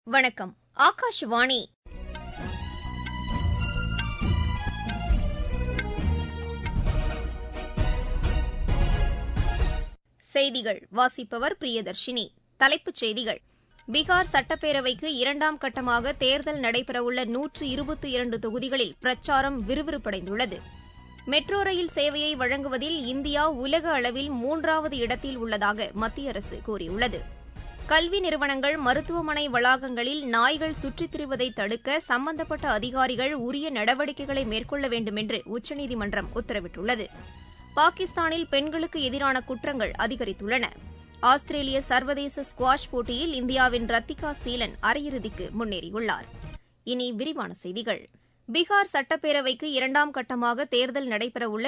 வணக்கம். ஆகாஷவாணி. செய்திகள் வாசிப்பவர் பிரியதர்ஷினி. தலைப்புச் செய்திகள்: பீகார் சட்டப்பேரவைக்கு இரண்டாம் கட்டமாக தேர்தல் நடைபெறவுள்ள 122 தொகுதிகளில் பிரச்சாரம் விறுவிறுப்படைந்துள்ளது. மெட்ரோ ரயில் சேவையை வழங்குவதில் இந்தியா உலக அளவில் 3வது இடத்தில் உள்ளதாக மத்திய அரசு கூறியுள்ளது. கல்வி நிறுவனங்கள், மருத்துவமனை வளாகங்களில் நாய்கள் சுற்றித் திரிவதை தடுக்க சம்பந்தப்பட்ட அதிகாரிகள் உரிய நடவடிக்கைகளை மேற்கொள்ள வேண்டும் என்று உச்சநீதிமன்றம் உத்தரவிட்டுள்ளது. பாகிஸ்தானில் பெண்களுக்கு எதிரான குற்றங்கள் அதிகரித்துள்ளன. ஆஸ்திரேலிய சர்வதேச ஸ்குவாஷ் போட்டியில் இந்தியாவின் ரத்திகா சீலன் அரையிறுதிக்கு முன்னேறியுள்ளார். இனி விரிவான செய்திகள். பீகார் சட்டப்பேரவைக்கு இரண்டாம் கட்டமாக தேர்தல் நடைபெறவுள்ள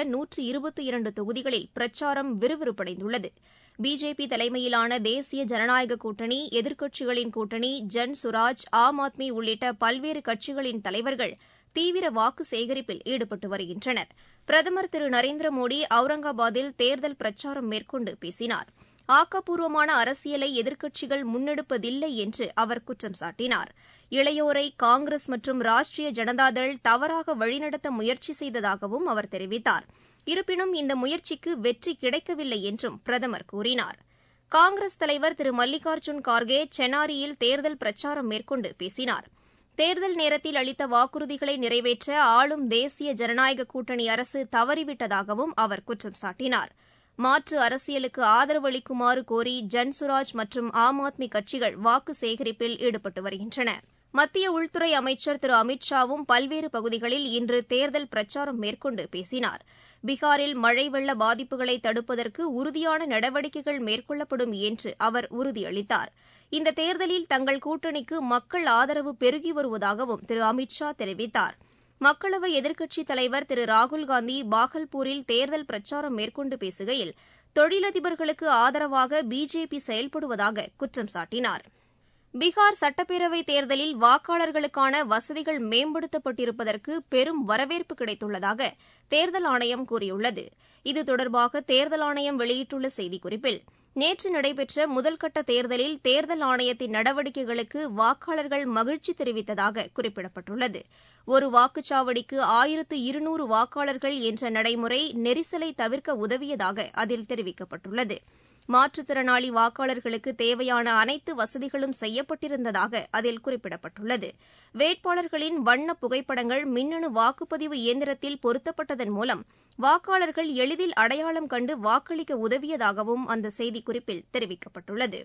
122 தொகுதிகளில் பிரச்சாரம் விறுவிறுப்படைந்துள்ளது. பிஜேபி தலைமையிலான தேசிய ஜனநாயக கூட்டணி, எதிர்க்கட்சிகளின் கூட்டணி, ஜன் சுராஜ், ஆம் ஆத்மி உள்ளிட்ட பல்வேறு கட்சிகளின் தலைவர்கள் தீவிர வாக்கு சேகரிப்பில் ஈடுபட்டு வருகின்றனர். பிரதமர் திரு நரேந்திர மோடி அவுரங்காபாத்தில் தேர்தல் பிரச்சாரம் மேற்கொண்டு பேசினார். ஆக்கப்பூர்வமான அரசியலை எதிர்க்கட்சிகள் முன்னெடுப்பதில்லை என்று அவர் குற்றம் சாட்டினார். இளையோரை காங்கிரஸ் மற்றும் ராஷ்டிரிய ஜனதாதள் தவறாக வழிநடத்த முயற்சி செய்ததாகவும் அவர் தெரிவித்தார். இருப்பினும் இந்த முயற்சிக்கு வெற்றி கிடைக்கவில்லை என்றும் பிரதமர் கூறினார். காங்கிரஸ் தலைவர் திரு மல்லிகார்ஜுன் கார்கே சென்னாரியில் தேர்தல் பிரச்சாரம் மேற்கொண்டு பேசினார். தேர்தல் நேரத்தில் அளித்த வாக்குறுதிகளை நிறைவேற்ற ஆளும் தேசிய ஜனநாயக கூட்டணி அரசு தவறிவிட்டதாகவும் அவர் குற்றம் சாட்டினார். மாற்று அரசியலுக்கு ஆதரவு அளிக்குமாறு கோரி ஜன்சுராஜ் மற்றும் ஆம் ஆத்மி கட்சிகள் வாக்கு சேகரிப்பில் ஈடுபட்டு வருகின்றன. மத்திய உள்துறை அமைச்சர் திரு அமித் ஷாவும் பல்வேறு பகுதிகளில் இன்று தேர்தல் பிரச்சாரம் மேற்கொண்டு பேசினார். பீகாரில் மழை வெள்ள பாதிப்புகளை தடுப்பதற்கு உறுதியான நடவடிக்கைகள் மேற்கொள்ளப்படும் என்று அவர் உறுதியளித்தார். இந்த தேர்தலில் தங்கள் கூட்டணிக்கு மக்கள் ஆதரவு பெருகி வருவதாகவும் திரு அமித் ஷா தெரிவித்தார். மக்களவை எதிர்க்கட்சித் தலைவர் திரு ராகுல்காந்தி பாகல்பூரில் தேர்தல் பிரச்சாரம் மேற்கொண்டு பேசுகையில் தொழிலதிபர்களுக்கு ஆதரவாக பிஜேபி செயல்படுவதாக குற்றம் சாட்டினார். பீகார் சட்டப்பேரவைத் தேர்தலில் வாக்காளர்களுக்கான வசதிகள் மேம்படுத்தப்பட்டிருப்பதற்கு பெரும் வரவேற்பு கிடைத்துள்ளதாக தேர்தல் ஆணையம் கூறியுள்ளது. இது தொடர்பாக தேர்தல் ஆணையம் வெளியிட்டுள்ள செய்திக்குறிப்பில், நேற்று நடைபெற்ற முதல்கட்ட தேர்தலில் தேர்தல் ஆணையத்தின் நடவடிக்கைகளுக்கு வாக்காளர்கள் மகிழ்ச்சி தெரிவித்ததாக குறிப்பிடப்பட்டுள்ளது. ஒரு வாக்குச்சாவடிக்கு 1200 வாக்காளர்கள் என்ற நடைமுறை நெரிசலை தவிர்க்க உதவியதாக அதில் தெரிவிக்கப்பட்டுள்ளது. மாற்றுத்திறனாளி வாக்காளர்களுக்கு தேவையான அனைத்து வசதிகளும் செய்யப்பட்டிருந்ததாக அதில் குறிப்பிடப்பட்டுள்ளது. வேட்பாளர்களின் வண்ண புகைப்படங்கள் மின்னணு வாக்குப்பதிவு இயந்திரத்தில் பொருத்தப்பட்டதன் மூலம் வாக்காளர்கள் எளிதில் அடையாளம் கண்டு வாக்களிக்க உதவியதாகவும் அந்த செய்திக்குறிப்பில் தெரிவிக்கப்பட்டுள்ளது.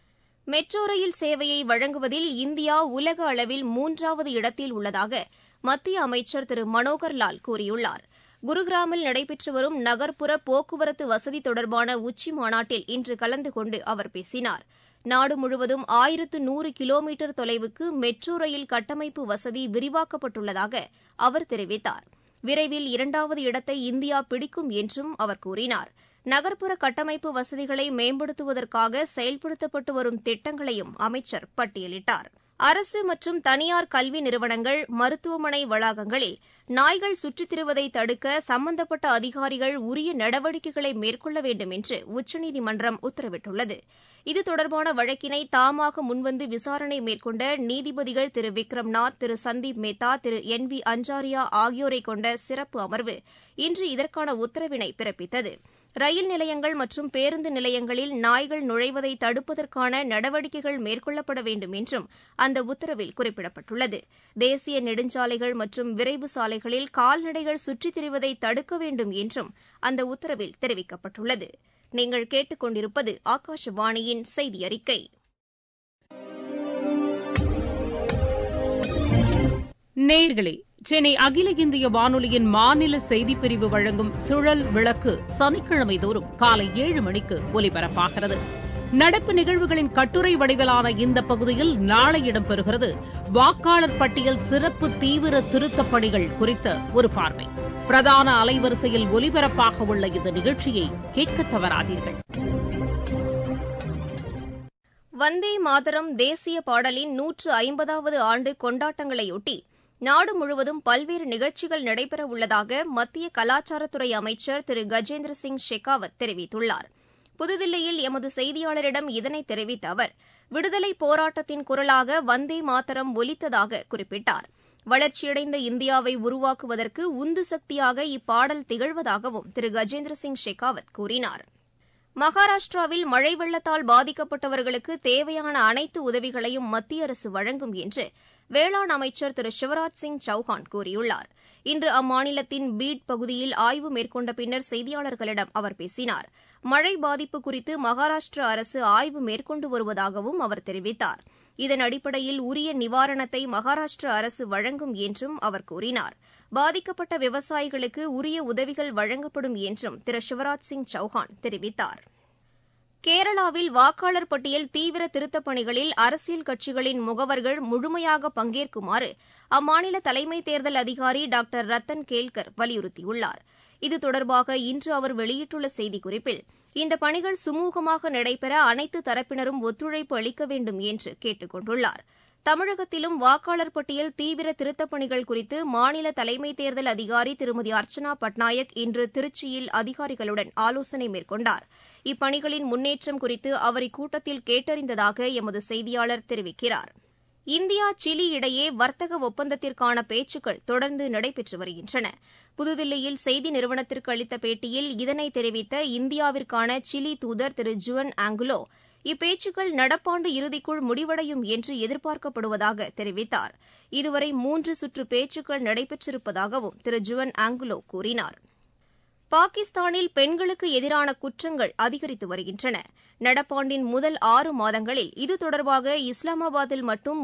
மெட்ரோ ரயில் சேவையை வழங்குவதில் இந்தியா உலக அளவில் 3வது இடத்தில் உள்ளதாக மத்திய அமைச்சர் திரு மனோகர் லால் கூறியுள்ளார். குருகிராமில் நடைபெற்று வரும் நகர்ப்புற போக்குவரத்து வசதி தொடர்பான உச்சிமாநாட்டில் இன்று கலந்து கொண்டு அவர் பேசினார். நாடு முழுவதும் 1100 கிலோமீட்டர் தொலைவுக்கு மெட்ரோ ரயில் கட்டமைப்பு வசதி விரிவாக்கப்பட்டுள்ளதாக அவர் தெரிவித்தார். விரைவில் 2வது இடத்தை இந்தியா பிடிக்கும் என்றும் அவர் கூறினார். நகர்ப்புற கட்டமைப்பு வசதிகளை மேம்படுத்துவதற்காக செயல்படுத்தப்பட்டு வரும் திட்டங்களையும் அமைச்சர் பட்டியலிட்டார். அரசு மற்றும் தனியார் கல்வி நிறுவனங்கள், மருத்துவமனை வளாகங்களில் நாய்கள் சுற்றித் திரிவதை தடுக்க சம்பந்தப்பட்ட அதிகாரிகள் உரிய நடவடிக்கைகளை மேற்கொள்ள வேண்டும் என்று உச்சநீதிமன்றம் உத்தரவிட்டுள்ளது. இது தொடர்பான வழக்கினை தாமாக முன்வந்து விசாரணை மேற்கொண்ட நீதிபதிகள் திரு விக்ரம்நாத், திரு சந்தீப் மேத்தா, திரு NV அஞ்சாரியா ஆகியோரை கொண்ட சிறப்பு அமர்வு இன்று இதற்கான உத்தரவினை பிறப்பித்தது. ரயில் நிலையங்கள் மற்றும் பேருந்து நிலையங்களில் நாய்கள் நுழைவதை தடுப்பதற்கான நடவடிக்கைகள் மேற்கொள்ளப்பட வேண்டும் என்றும் அந்த உத்தரவில் குறிப்பிடப்பட்டுள்ளது. தேசிய நெடுஞ்சாலைகள் மற்றும் விரைவு சாலைகளில் கால்நடைகள் சுற்றித் திரிவதை தடுக்க வேண்டும் என்றும் அந்த உத்தரவில் தெரிவிக்கப்பட்டுள்ளது. நீங்கள் கேட்டுக் கொண்டிருப்பது ஆகாஷவாணியின் செய்தி அறிக்கை. நேயர்களே, சென்னை அகில இந்திய வானொலியின் மாநில செய்திப்பிரிவு வழங்கும் சுழல் விளக்கு சனிக்கிழமை தோறும் காலை 7 மணிக்கு ஒலிபரப்பாகிறது. நடப்பு நிகழ்வுகளின் கட்டுரை வடிவிலான இந்த பகுதியில் நாளை இடம்பெறுகிறது வாக்காளர் பட்டியல் சிறப்பு தீவிர திருத்தப் பணிகள் குறித்த ஒரு பார்வை. பிரதான அலைவரிசையில் ஒலிபரப்பாக உள்ள இந்த நிகழ்ச்சியை கேட்க தவறாதீர்கள். வந்தே மாதரம் தேசிய பாடலின் 150வது ஆண்டு கொண்டாட்டங்களையொட்டி நாடு முழுவதும் பல்வேறு நிகழ்ச்சிகள் நடைபெறவுள்ளதாக மத்திய கலாச்சாரத்துறை அமைச்சர் திரு கஜேந்திர சிங் ஷெகாவத் தெரிவித்துள்ளார். புதுதில்லியில் எமது செய்தியாளரிடம் இதனை தெரிவித்த அவர், விடுதலை போராட்டத்தின் குரலாக வந்தே மாதரம் ஒலித்ததாக குறிப்பிட்டார். வளர்ச்சியடைந்த இந்தியாவை உருவாக்குவதற்கு உந்து சக்தியாக இப்பாடல் திகழ்வதாகவும் திரு கஜேந்திர சிங் ஷெகாவத் கூறினார். மகாராஷ்டிராவில் மழை வெள்ளத்தால் பாதிக்கப்பட்டவர்களுக்கு தேவையான அனைத்து உதவிகளையும் மத்திய அரசு வழங்கும் என்று வேளாண் அமைச்சர் திரு சிவராஜ் சிங் சௌஹான் கூறியுள்ளார். இன்று அம்மாநிலத்தின் பீட் பகுதியில் ஆய்வு மேற்கொண்ட பின்னர் செய்தியாளர்களிடம் அவர் பேசினார். மழை பாதிப்பு குறித்து மகாராஷ்டிரா அரசு ஆய்வு மேற்கொண்டு வருவதாகவும் அவர் தெரிவித்தார். இதன் அடிப்படையில் உரிய நிவாரணத்தை மகாராஷ்டிரா அரசு வழங்கும் என்றும் அவர் கூறினார். பாதிக்கப்பட்ட விவசாயிகளுக்கு உரிய உதவிகள் வழங்கப்படும் என்றும் திரு சிவராஜ் சிங் சௌஹான் தெரிவித்தார். கேரளாவில் வாக்காளர் பட்டியல் தீவிர திருத்தப் பணிகளில் அரசியல் கட்சிகளின் முகவர்கள் முழுமையாக பங்கேற்குமாறு அம்மாநில தலைமை தேர்தல் அதிகாரி டாக்டர் ரத்தன் கேல்கர் வலியுறுத்தியுள்ளார். இது தொடர்பாக இன்று அவர் வெளியிட்டுள்ள செய்திக்குறிப்பில் இந்த பணிகள் சுமூகமாக நடைபெற அனைத்து தரப்பினரும் ஒத்துழைப்பு அளிக்க வேண்டும் என்று கேட்டுக் கொண்டுள்ளார். தமிழகத்திலும் வாக்காளர் பட்டியல் தீவிர திருத்தப் பணிகள் குறித்து மாநில தலைமை தேர்தல் அதிகாரி திருமதி அர்ச்சனா பட்நாயக் இன்று திருச்சியில் அதிகாரிகளுடன் ஆலோசனை மேற்கொண்டார். இப்பணிகளின் முன்னேற்றம் குறித்து அவர் இக்கூட்டத்தில் கேட்டறிந்ததாக எமது செய்தியாளர் தெரிவிக்கிறார். இந்தியா சிலி இடையே வர்த்தக ஒப்பந்தத்திற்கான பேச்சுக்கள் தொடர்ந்து நடைபெற்று வருகின்றன. புதுதில்லியில் செய்தி நிறுவனத்திற்கு அளித்த பேட்டியில் இதனை தெரிவித்த இந்தியாவிற்கான சிலி தூதர் திரு ஜுவன் ஆங்குலோ, இப்பேச்சுக்கள் நடப்பாண்டு இறுதிக்குள் முடிவடையும் என்று எதிர்பார்க்கப்படுவதாக தெரிவித்தார். இதுவரை 3 சுற்று பேச்சுக்கள் நடைபெற்றிருப்பதாகவும் திரு ஜுவன் ஆங்குலோ கூறினார். பாகிஸ்தானில் பெண்களுக்கு எதிரான குற்றங்கள் அதிகரித்து வருகின்றன. நடப்பாண்டின் முதல் 6 மாதங்களில் இது தொடர்பாக இஸ்லாமாபாத்தில் மட்டும்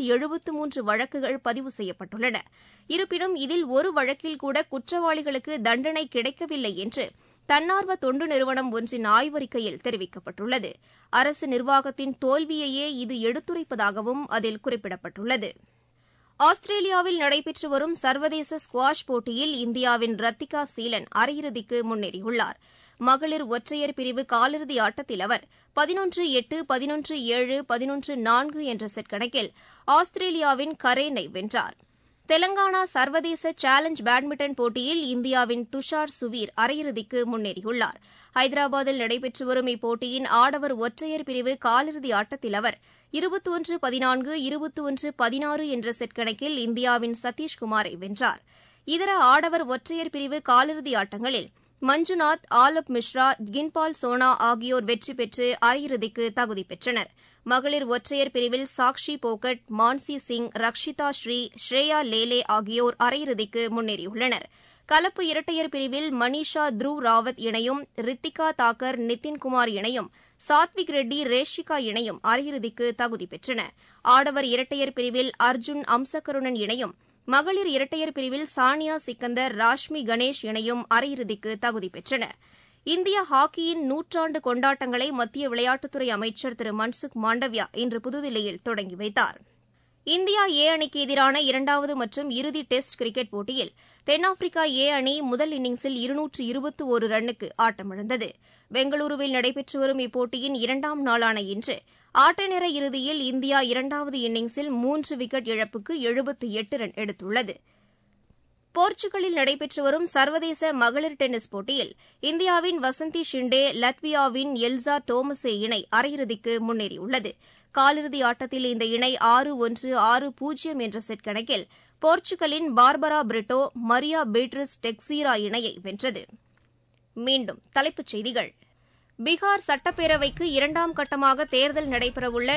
373 வழக்குகள் பதிவு செய்யப்பட்டுள்ளன. இருப்பினும் இதில் ஒரு வழக்கில் கூட குற்றவாளிகளுக்கு தண்டனை கிடைக்கவில்லை என்று தன்னார்வ தொண்டு நிறுவனம் ஒன்றின் ஆய்வறிக்கையில் தெரிவிக்கப்பட்டுள்ளது. அரசு நிர்வாகத்தின் தோல்வியையே இது எடுத்துரைப்பதாகவும் அதில் குறிப்பிடப்பட்டுள்ளது. ஆஸ்திரேலியாவில் நடைபெற்று வரும் சர்வதேச ஸ்குவாஷ் போட்டியில் இந்தியாவின் ரத்திகா சீலன் அரையிறுதிக்கு முன்னேறியுள்ளார். மகளிர் ஒற்றையர் பிரிவு காலிறுதி ஆட்டத்தில் அவர் 11-8, 11-7, 11-4 என்ற செட் கணக்கில் ஆஸ்திரேலியாவின் கரேனை வென்றார். தெலங்கானா சர்வதேச சேலஞ்ச் பேட்மிண்டன் போட்டியில் இந்தியாவின் துஷார் சுவீர் அரையிறுதிக்கு முன்னேறியுள்ளார். ஹைதராபாத்தில் நடைபெற்று வரும் இப்போட்டியின் ஆடவர் ஒற்றையர் பிரிவு காலிறுதி ஆட்டத்தில் அவர் 21-14, 21-16 என்ற செட் கணக்கில் இந்தியாவின் சதீஷ்குமாரை வென்றார். இதர ஆடவர் ஒற்றையர் பிரிவு காலிறுதி ஆட்டங்களில் மஞ்சுநாத், ஆலப் மிஸ்ரா, கின்பால் சோனா ஆகியோர் வெற்றி பெற்று அரையிறுதிக்கு தகுதி பெற்றனர். மகளிர் ஒற்றையர் பிரிவில் சாக்ஷி போகட், மான்சி சிங், ரக்ஷிதா ஸ்ரீ, ஸ்ரேயா லேலே ஆகியோர் அரையிறுதிக்கு முன்னேறியுள்ளனர். கலப்பு இரட்டையர் பிரிவில் மனிஷா த்ருவ் ராவத் இணையும், ரித்திகா தாக்கர், நிதின்குமார் இணையும், சாத்விக் ரெட்டி, ரேஷிகா இணையும் அரையிறுதிக்கு தகுதி பெற்றன. ஆடவர் இரட்டையர் பிரிவில் அர்ஜுன் அம்சகருணன் இணையும், மகளிர் இரட்டையர் பிரிவில் சானியா சிக்கந்தர், ராஷ்மி கணேஷ் இணையும் அரையிறுதிக்கு தகுதி பெற்றன. இந்திய ஹாக்கியின் 100 கொண்டாட்டங்களை மத்திய விளையாட்டுத்துறை அமைச்சர் திரு மன்சுக் மாண்டவியா இன்று புதுதில்லியில் தொடங்கி வைத்தார். இந்தியா ஏ அணிக்கு எதிரான 2வது மற்றும் இறுதி டெஸ்ட் கிரிக்கெட் போட்டியில் தென்னாப்பிரிக்கா ஏ அணி முதல் இன்னிங்ஸில் 221 ரன்னுக்கு ஆட்டமிழந்தது. பெங்களூருவில் நடைபெற்று வரும் இப்போட்டியின் 2ஆம் நாளான இன்று ஆட்டநேர இறுதியில் இந்தியா 2வது இன்னிங்ஸில் 3 விக்கெட் இழப்புக்கு 78 ரன் எடுத்துள்ளது. போர்ச்சுகலில் நடைபெற்று வரும் சர்வதேச மகளிர் டென்னிஸ் போட்டியில் இந்தியாவின் வசந்தி ஷிண்டே, லத்வியாவின் எல்சா டோமசே இணை அரையிறுதிக்கு முன்னேறியுள்ளது. காலிறுதி ஆட்டத்தில் இந்த இணை 6-1, 6-0 என்ற செட் கணக்கில் போர்ச்சுகலின் Barbara Brito, Maria Beatriz Teixeira இணையை வென்றது. மீண்டும் தலைப்புச் செய்திகள். பீகார் சட்டப்பேரவைக்கு 2ஆம் கட்டமாக தேர்தல் நடைபெறவுள்ள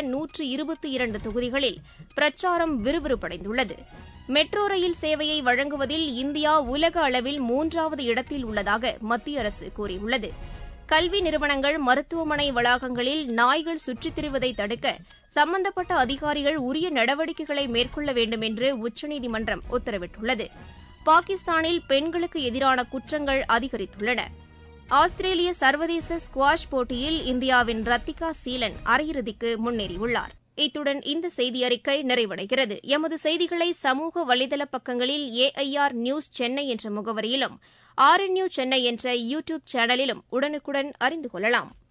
122 தொகுதிகளில் பிரச்சாரம் விறுவிறுப்படைந்துள்ளது. மெட்ரோ ரயில் சேவையை வழங்குவதில் இந்தியா உலக அளவில் 3வது இடத்தில் உள்ளதாக மத்திய அரசு கூறியுள்ளது. கல்வி நிறுவனங்கள், மருத்துவமனை வளாகங்களில் நாய்கள் சுற்றித் திரிவதை தடுக்க சம்பந்தப்பட்ட அதிகாரிகள் உரிய நடவடிக்கைகளை மேற்கொள்ள வேண்டும் என்று உச்சநீதிமன்றம் உத்தரவிட்டுள்ளது. பாகிஸ்தானில் பெண்களுக்கு எதிரான குற்றங்கள் அதிகரித்துள்ளன. ஆஸ்திரேலிய சர்வதேச ஸ்குவாஷ் போட்டியில் இந்தியாவின் ரத்திகா சீலன் அரையிறுதிக்கு முன்னேறியுள்ளார். இத்துடன் இந்த செய்தியறிக்கை நிறைவடைகிறது. எமது செய்திகளை சமூக வலைதள பக்கங்களில் AIR நியூஸ் சென்னை என்ற முகவரியிலும், RNU சென்னை என்ற யூடியூப் சேனலிலும் உடனுக்குடன் அறிந்து கொள்ளலாம்.